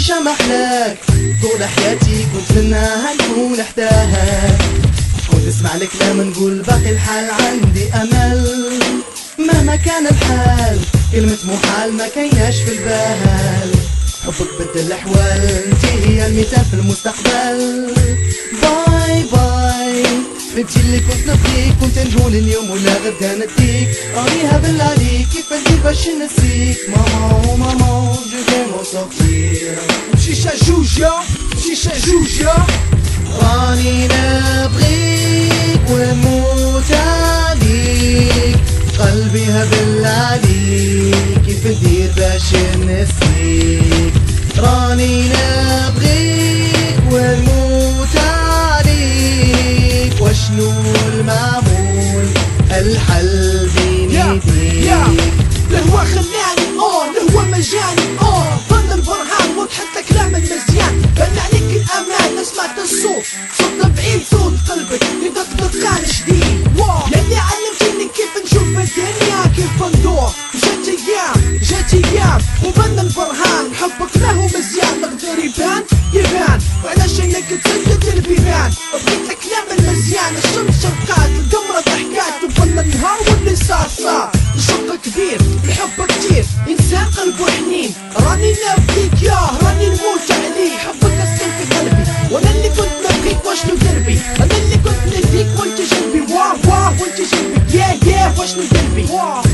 شيشة محلاك، طول حياتي كنت منها نكون احتاها. كنت اسمع الكلام نقول باقي الحال عندي امل، مهما كان الحال كلمة محال ما كيناش في البال. حبك بدل الاحوال، انتي هي المثال في المستقبل. باي باي بنتي اللي كنت نبغيك، كنت نقول اليوم ولا غدا نديك. رانيها بالله عليك كيف ندير باش نسيك. ماما ماما جو في مون سورتير. شيشة جوجة شيشة جوجة، راني نبغيك ونموت عليك. قلبي هبل عليك كيف ندير باش نسيك. راني نبغيك ونموت عليك. وشنو المعمول الحل بيني يديك. الهوا خلاني الهوا مجاني ظن البرهان وضحت لك كلام المزيان. بان عليك الامان سمعت الصوت، صوت بعيد صوت قلبك يدقدق على شديد. يلي علمتيني كيف نشوف الدنيا كيف ندور. جات ايام وبان البرهان حبك ما هو مزيان. نقدر يبان وعلى شينك تسدد البيبان. بقيت لك كلام المزيان. الشمس شرقات القمرة ضحكات وظل النهار واللي صار. الشوق كبير الحب كتير انسان قلبه حنين. راني نبغيك راني نموت عليك. حبك اسكن في قلبي وانا اللي كنت نبغيك. واشنو دربي انا اللي كنت نديك وانت جنبي. واه وانت جنبي يا واشنو دربي.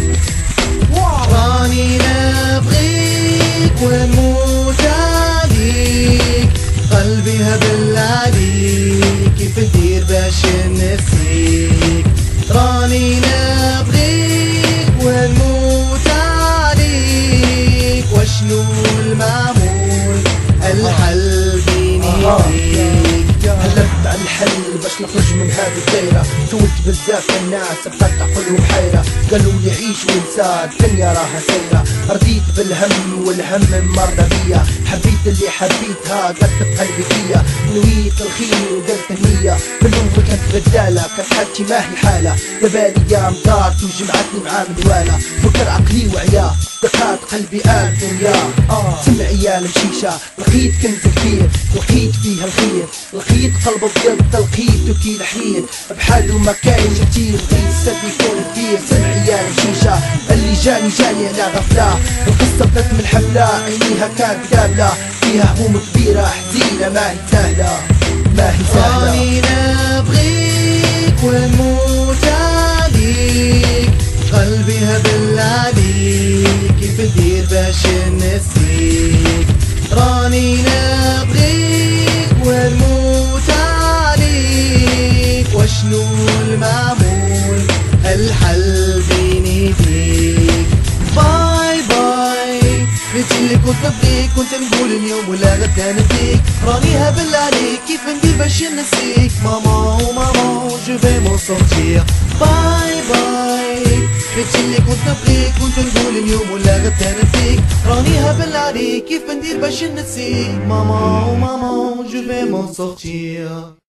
راني نبغيك ونموت عليك. قلبي هبل عليك كيف ندير باش نسيك. راني نبغيك ونموت عليك. وشنو المعمول الحل بيني وبينك. هلبت على الحل باش نخرج من هذه الدايرة. سولت بزاف الناس بقات عقلهم حيرة. قالوا لي عيش وانسى الدنيا راها سايرة. رضيت بالهم والهم مرضى بيا. حبيت اللي حبيتها قلت بقلبي فيا. نويت الخير ودرت النية. بالأول كانت بدالة كانت حالتي ما هي حالة. دبالي يا مدارت وجمعتني مع منوالة. فكر عقلي وعياه دقات قلبي ألف وياه. سمعي يا المشيشة لقيت كنز كبير لقيت فيها الخير. لقيت قلب ابيض لقيته كي الحرير. بحاله ما كاين كتير لقيت السد يكون كبير. سمعي يا المشيشة اللي جاني على غفلة. القصة بدات من حفلة عينيها كانت قابلة. فيها هموم كبيرة حزينة ما هي سهلة ما هي سهلة. راني نبغيك ونموت عليك. قلبي هبل عليك كيف ندير باش نسيك. راني نبغيك ونموت عليك. وشنو المعمول الحل بيني وبيك. باي باي بنتي اللي كنت نبغيك. كنت نقول اليوم ولا غدا نديك. راني هبل عليك كيف ندير باش نسيك. ماما ماما جو في مون سورتير. باي باي بنتي اللي كنت نبغيك. كنت نقول اليوم ولا غدا نديك. راني هبل عليك كيف ندير باش نسيك. ماما ماما جو في مون سورتير.